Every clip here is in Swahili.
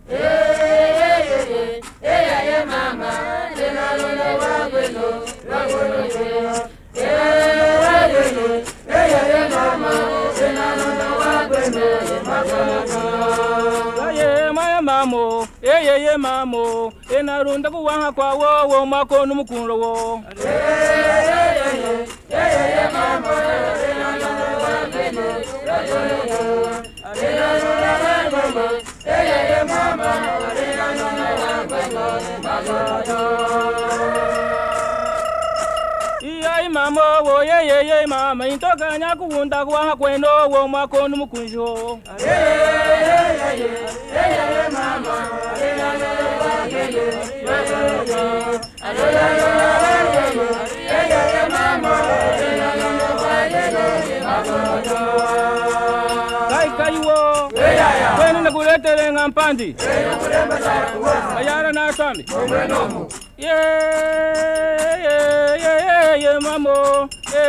mama, mamo, mamo, enarunda kuwaha kwa wo mako numukunro wo. Mamo, mamo wo mama intoka nyakuunda kuwaha kweno wo mako numukunjo. Mama, kaiwo kwenu nakuletere ngampandi ayara na sami mamo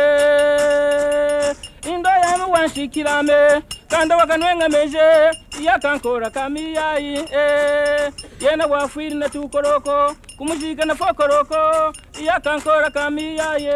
indo yamu wanshikirame kanda wakanwenga meje yakankora kamiyai yena wafiri na tukoroko kumushika na fokoroko yakankora kamiyai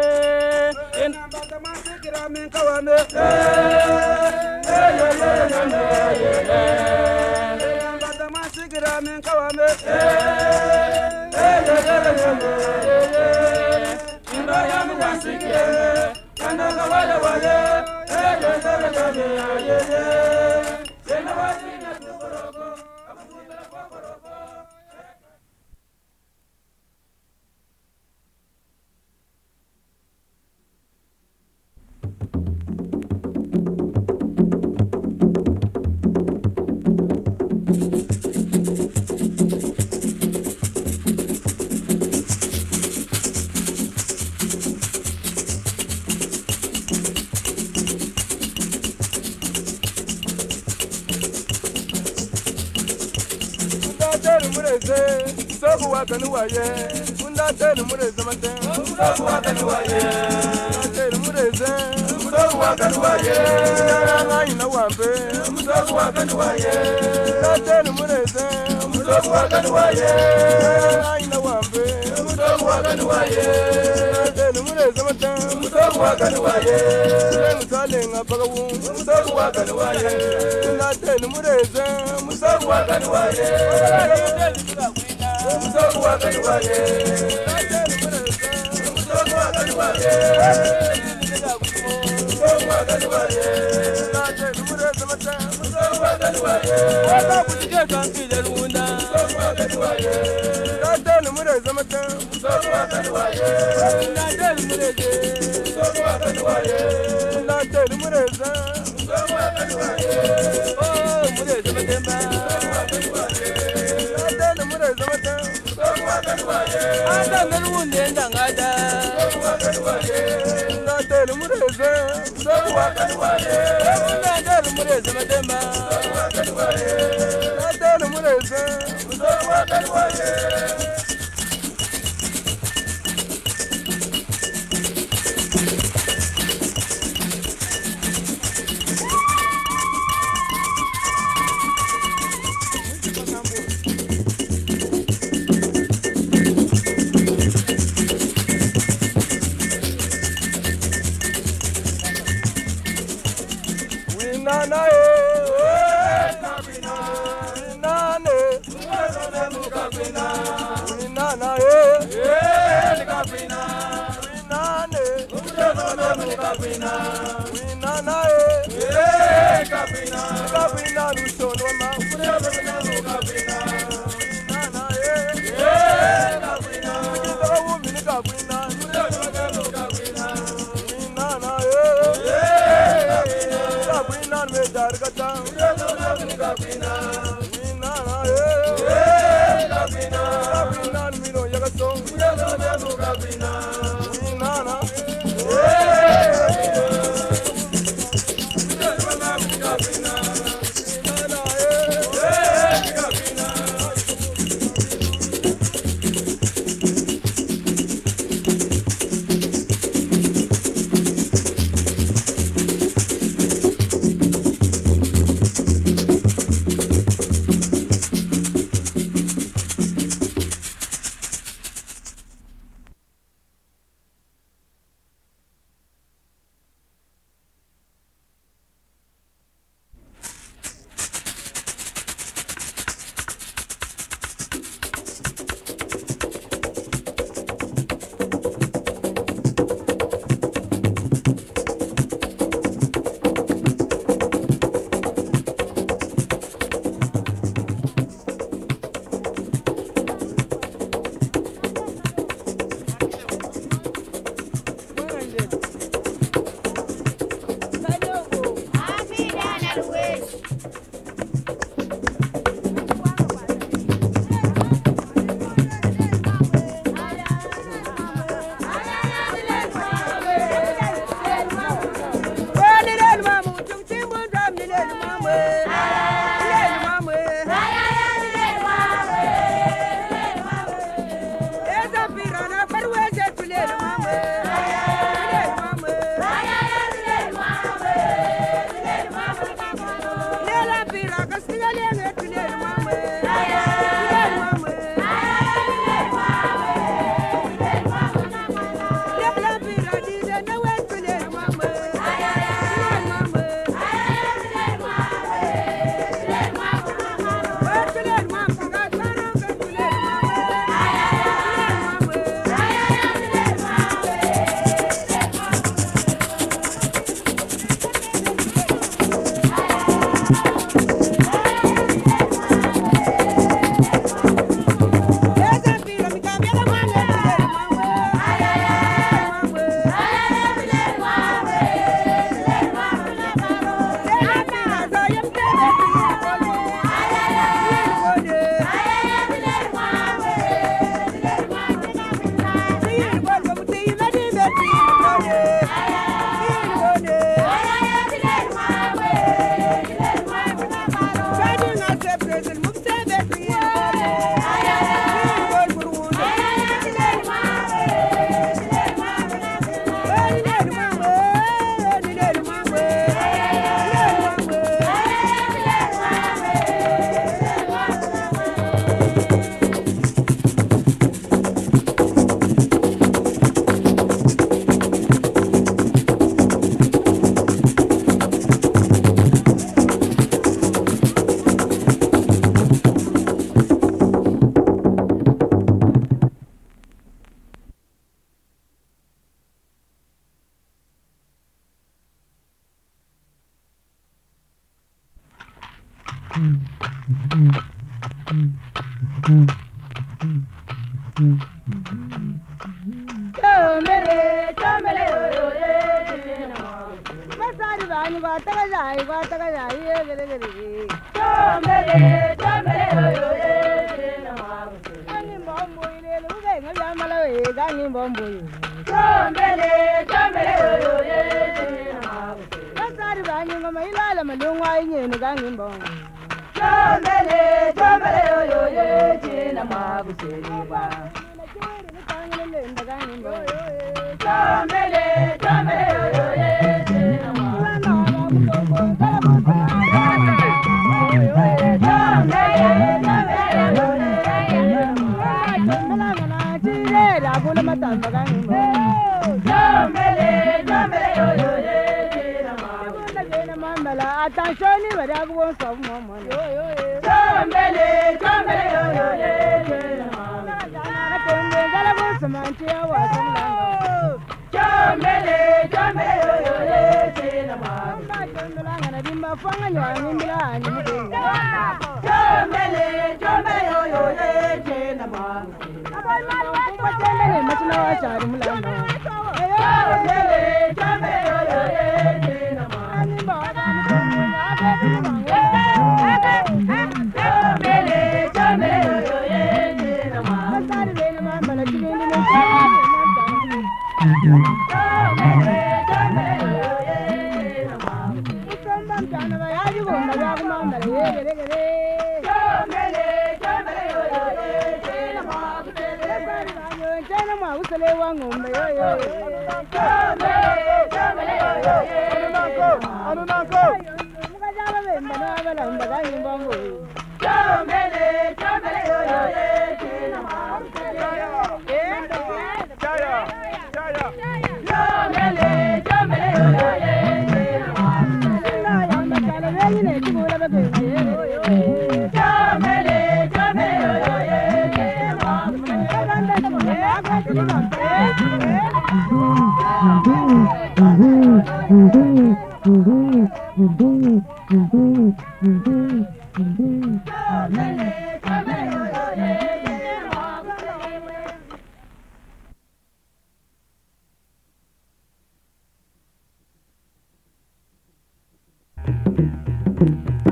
Soku wakanu waye, unda telu mureze mate. Soku wakanu waye, telu mureze. Soku wakanu waye, nanga ina wampe. Soku wakanu waye, telu mureze. Soku wakanu waye, nanga ina wampe. Soku wakanu waye, telu mureze mate. Soku wakanu waye, musale ngapagawu. Soku wakanu waye, unda telu mureze. Soku wakanu waye. Musoku wakaniwaye, musoku wakaniwaye, musoku wakaniwaye, musoku wakaniwaye, wakabutika nkile runda, musoku wakaniwaye, tatelu mureze mata, musoku wakaniwaye, tatelu mureze, musoku wakaniwaye, tatelu mureze, musoku wakaniwaye, oh mureze matemba, musoku wakaniwaye, tatelu mureze mata. Anda nalunde ndangada wakaniwaye ngatelu mureze wakaniwaye ngatelu mureze madema wakaniwaye ngatelu mureze wakaniwaye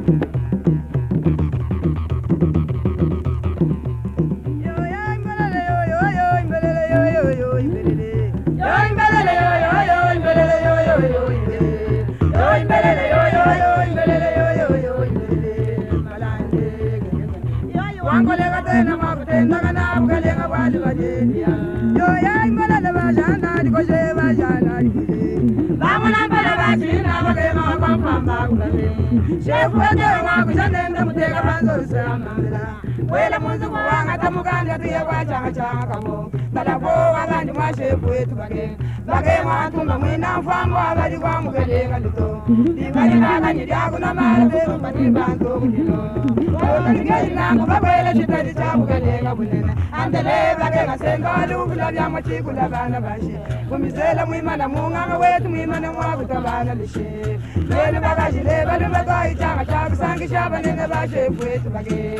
Wela munzu kuwanga tamuganda tuye kwa changa changa kamo balabo abandi mwashefu wetu bage mwatumba mwina mfambo abali kwa mugelenga lito libali nakanye lyako namala beru batibanto mudino onaligeli nango babwele chitali cha mugelenga bunene andele bage ngasenga lubula byamwe chikula bana bashe kumizela mwimana munganga wetu mwimana mwakutabana lishe lele bagajile bali bagai changa changa sangi shabanene bashefu wetu bage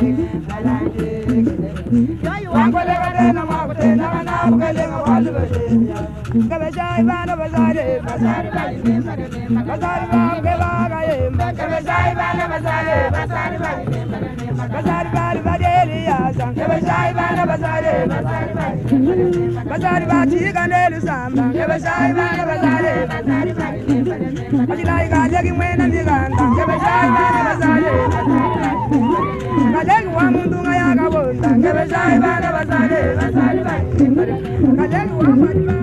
Kaleng wa mundu ngaya kabonda ngebe sai bana basale basale kaleng wa madima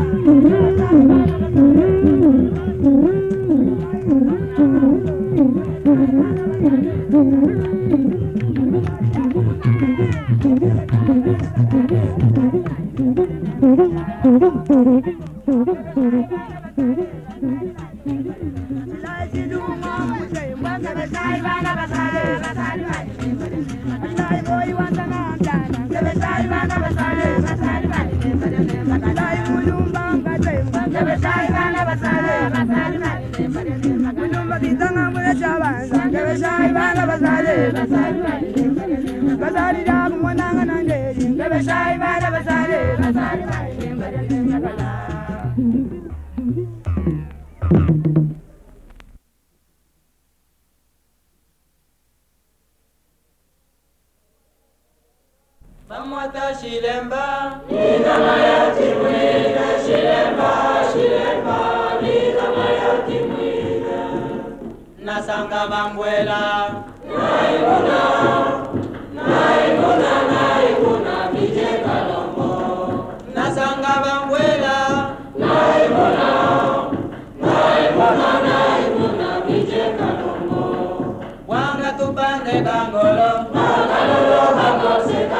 Mamata shilemba, nina mayati mwina shilemba, shilemba, nina mayati mwina. Nasanga bambwela, naikuna, naikuna, naikuna, bije kalombo. Nasanga bambwela, naikuna, naikuna, naikuna, bije kalombo. Wanga tupande kangolo, makalolo kangoseka.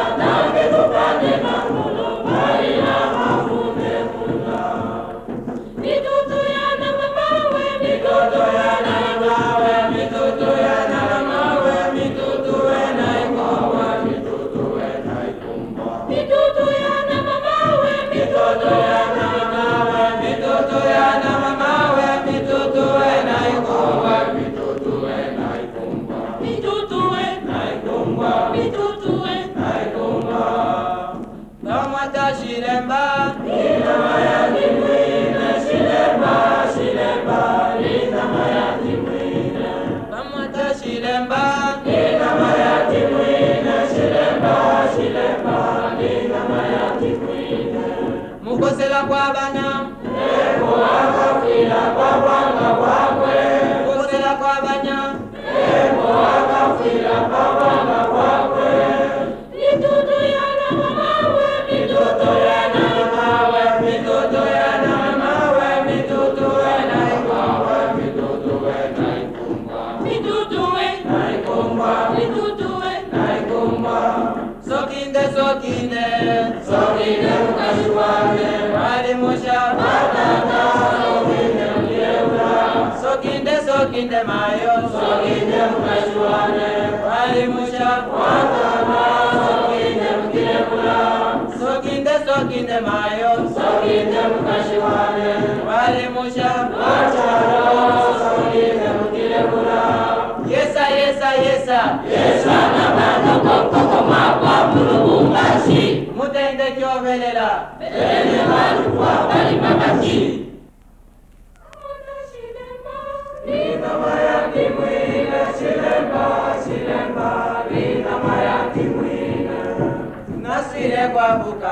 Shilemba, nina mayati mwina, shilemba, shilemba, nina mayati mwina. Mamata shilemba, nina mayati mwina, shilemba, shilemba, nina mayati mwina. Mukosela kwa bana, eko akafila kwa banga wakwe. Mukosela kwa bana, eko akafila kwa banga wakwe. Mitutu yana mamawe, mitutu yana mamawe, mitutu yana mamawe, mitutu yana ikawe, mitutu yana ikumba, mitutu yana ikumba, mitutu yana ikumba. Sokinde, sokinde, sokinde mukashwane, walimusha batata, sokinde mkileula. Sokinde, sokinde mayo, sokinde mukashwane, walimusha batata, sokinde mkileula. Sokinde, sokinde mayo, sokinde mukashwane, walimusha batata, sokinde mkileula. Yesa, yesa, yesa, yesa na bano koko mapa mulubumbashi. Mutende kyovelela, bene banu kwa bali makashi. Nina mayati mwina shilemba,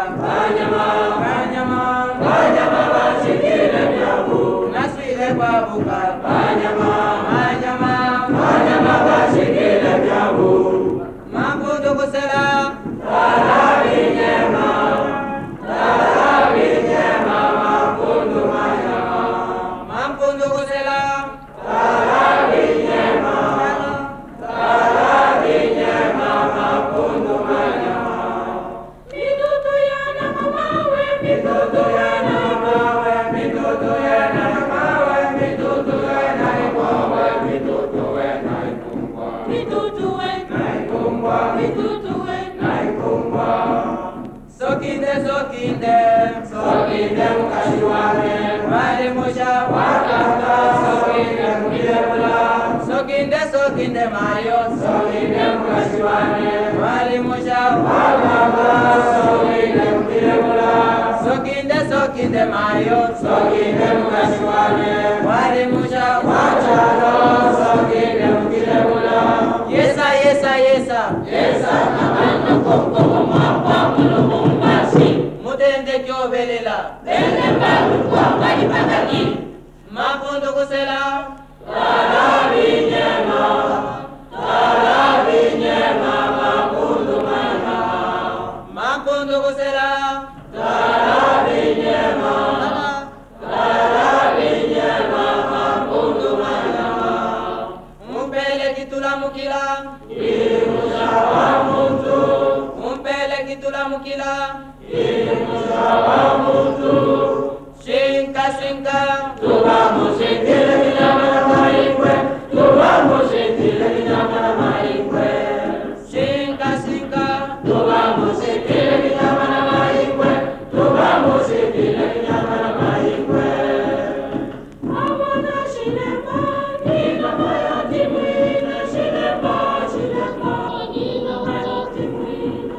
Banyama, Banyama bashikile vyabu. Naswile kwa buka. Banyama, Banyama bashikile vyabu. Makundu kusela. Tarabi nyema, makundu manyama. Makundu kusela. Tarabi nyema, makundu manyama. Mitutu yana mamawe, mitutu yana mamawe, mitutu yana mamawe, mitutu yana ikowe, mitutu yana ikumbwa, mitutu yana ikumbwa, mitutu yana ikumbwa. Sokinde, sokinde, sokinde mukashiwane, wali musha wakanga, sokinde mukilebula. Sokinde, sokinde mayo, sokinde mukashiwane, wali musha wakanga, sokinde mukilebula. Sokinde, sokinde mayo, sokinde mukashiwane, wali musha wachalo, sokinde mukilebula. Yesa, yesa, yesa, yesa, namano koko mapa mulubumbashi. Mutende kyobelela, tende mbalu kwa kali pakaki. Makundu kusela. Tarabi nyema, makundu manyama. Makundu kusela. Tarabi nyema, makundu manyama. Umpele kitula mukila. Imusha wa muntu. Umpele kitula mukila. Imusha wa muntu. Shinka, shinka. Tubamu shintile kinyama na maikwe. Tubamu shintile kinyama na maikwe. Shinka, shinka. Tubamu shintile kinyama na maikwe. Tubamu shintile kinyama na maikwe. Amona shilemba, nina maya timwina. Shilemba, nina maya timwina.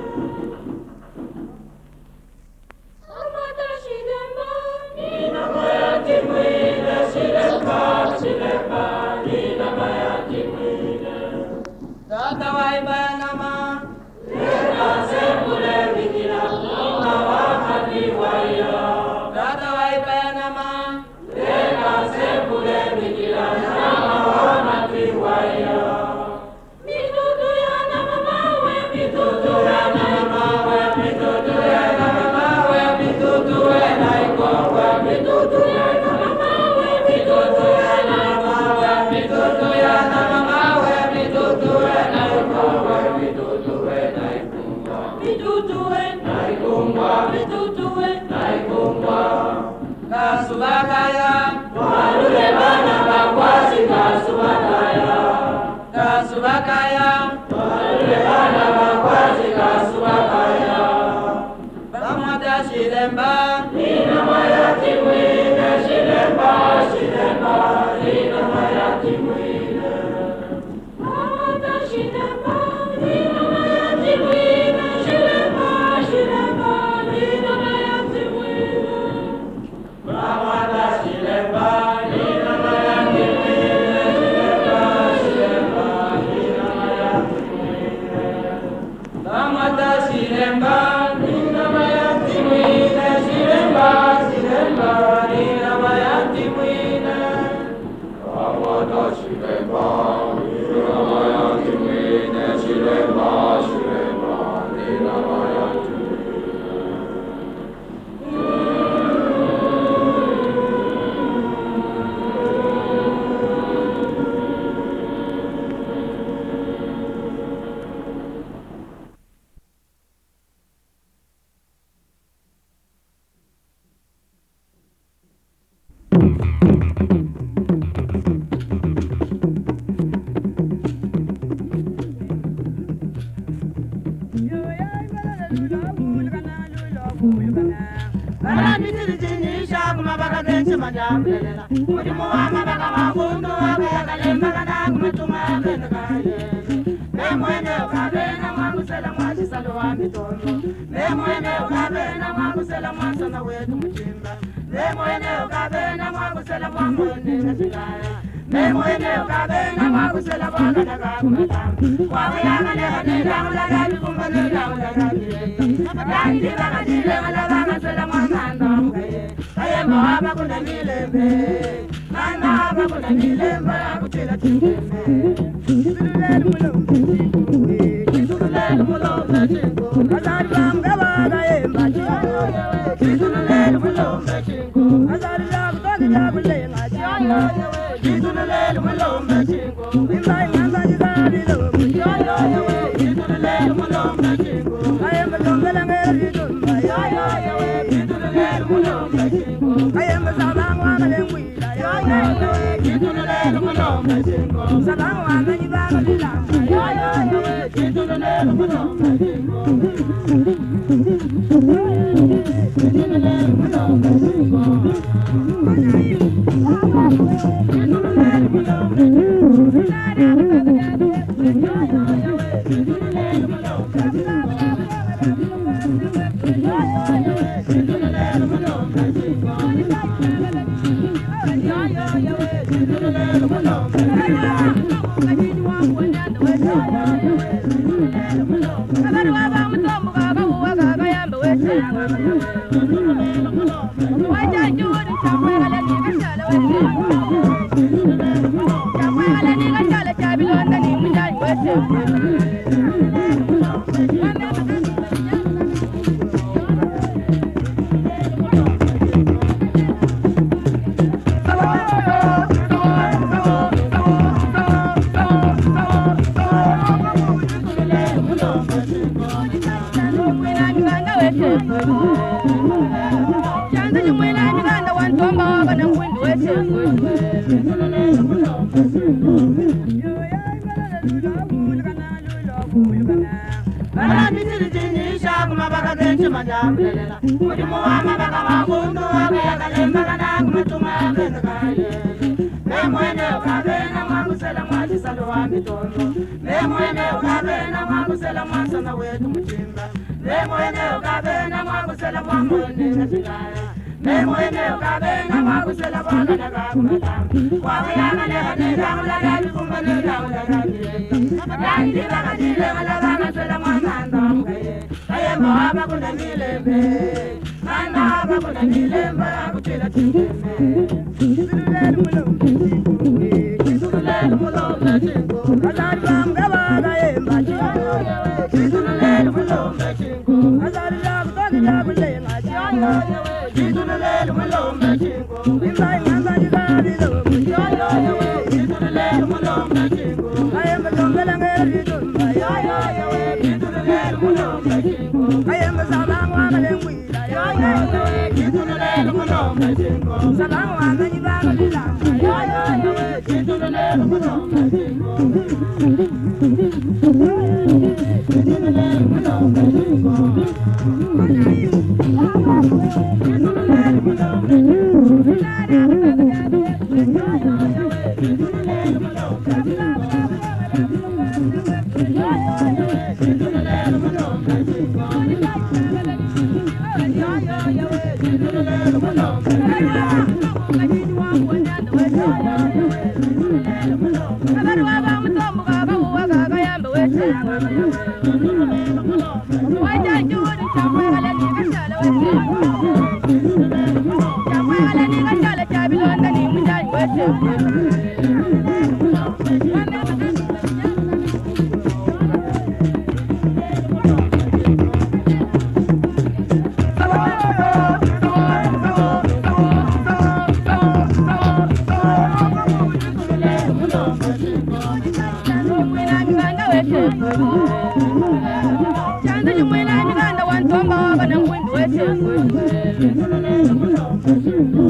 Amona shilemba, nina maya timwina. Shilemba, nina maya timwina. Tata waibaya nama. Leka sembule wikila, mama wakati waya. Tata waibaya nama. Leka sembule wikila, mama wakati waya. Mitutu yana mamawe, mitutu yana mamawe, mitutu yana mamawe, mitutu yana ikowe, mitutu yana mamawe, mitutu yana mamawe, mitutu yana mamawe, mitutu yana ikowe, mitutu yana ikumbwa, mitutu yana ikumbwa, mitutu yana ikumbwa. Kasubakaya, walule bana bakwasi kasubakaya. Kasubakaya, walule bana bakwasi kasubakaya. Bamwata shilemba, nina maya timwine. Shilemba, nina maya timwine. Bamwata shilemba, nina maya timwine. Shilemba, nina maya timwine. Bamwata shilemba, nina maya timwine. Shilemba, nina maya timwine. Bamwata shilemba, nina maya timwine. Shilemba, nina maya timwine. Bamwata shilemba, nina maya timwine. Shilemba, nina maya Yandi banga dile mala banga sela mwananda mkaye. Kaye mwaba kuna milembe. Nana haba kuna milembe ya kutila chingeme. Tulele mulombe chingo. Tulele mulombe chingo. Azari banga baga yemba chingo. Tulele mulombe chingo. Azari lagu togi lagu lenga chingo. Tulele mulombe chingo. Imbai nganga jizari lomu chingo. Tulele mulombe chingo. Ayemba jongela ngeri tumba ya ya ya. Tulele mulombe chingo. Ayemba sabang wanga lengwila ya ya ya. Tulele mulombe chingo. Sabang wanga nyibaga lilanga ya ya ya. Tulele mulombe chingo. Tulele mulombe chingo. Chanda